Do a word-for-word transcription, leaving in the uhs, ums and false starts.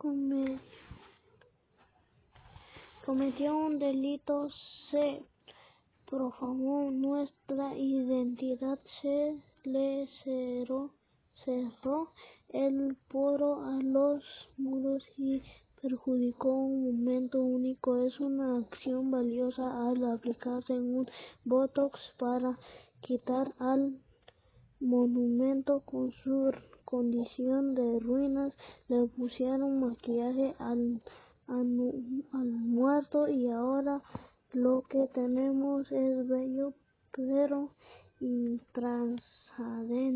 come- cometió un delito, se profanó nuestra identidad, se le cerró, cerró el poro a los muros y perjudicó un momento único. Es una acción valiosa al aplicarse un botox para quitar al monumento con su condición de ruinas. Le pusieron maquillaje al, al, al muerto y ahora lo que tenemos es bello pero intranscendente.